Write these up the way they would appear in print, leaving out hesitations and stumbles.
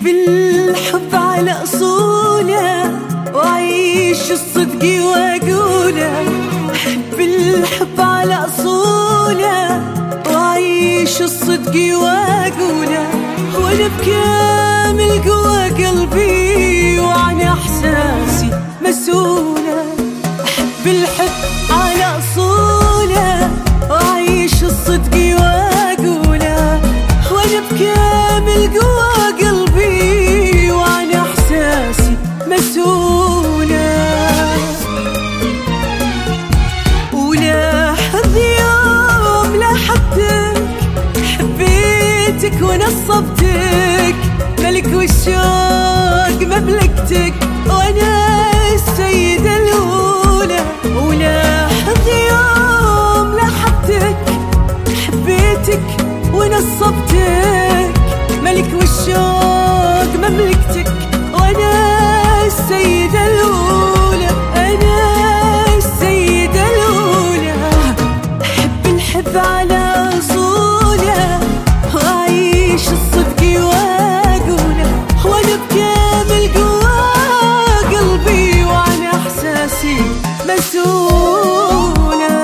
الحب على أصوله وأعيش الصدق وأقوله. أحب الحب على أصوله وأعيش الصدق وأقوله، وأنا بكامل قوة قلبي وعن إحساسي مسؤولة. أحب الحب على أصوله وأعيش الصدق وأقوله، وأنا بكامل قوة قلبي وعن إحساسي مسؤولة. ولاحظ يوم لاحظتك حبيتك ونصبتك، ملك والشوق مملكتك وأنا السيدة الأولى. ولاحظ يوم لاحظتك حبيتك ونصبتك، ملك والشوق مملكتك وأنا السيدة الأولى. أنا السيدة الأولى. أحب الحب على أصوله وأعيش الصدق وأقوله، وأنا بكامل قوة قلبي وعن إحساسي مسؤولة.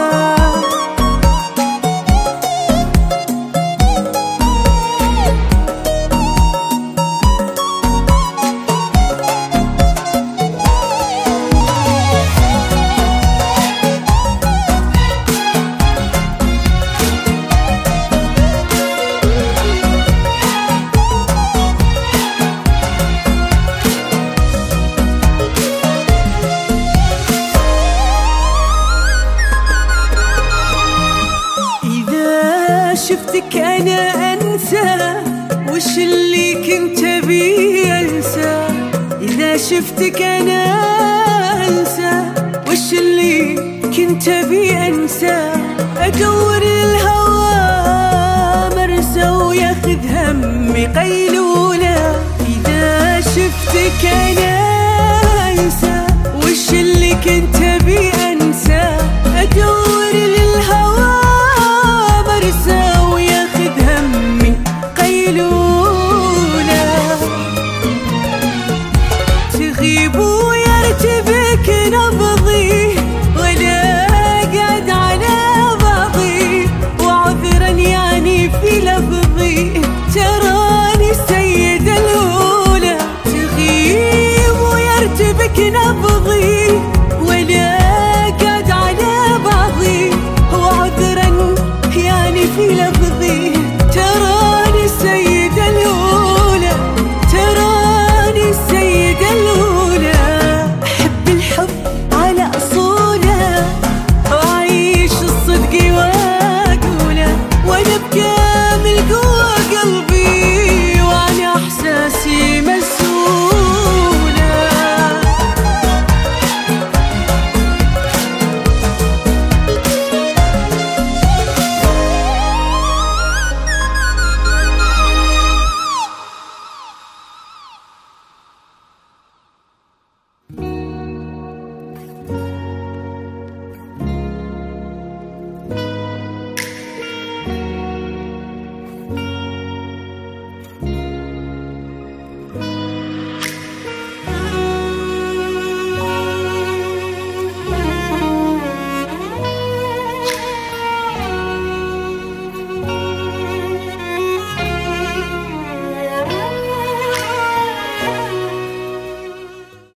شفتك أنا أنسى وش اللي كنت بي أنسى. إذا شفتك أنا أنسى وش اللي كنت بي أنسى. أدور الهوى مرسى وياخذ همي قيلولة. إذا شفتك أنا أنسى وش اللي كنت بي أنسى.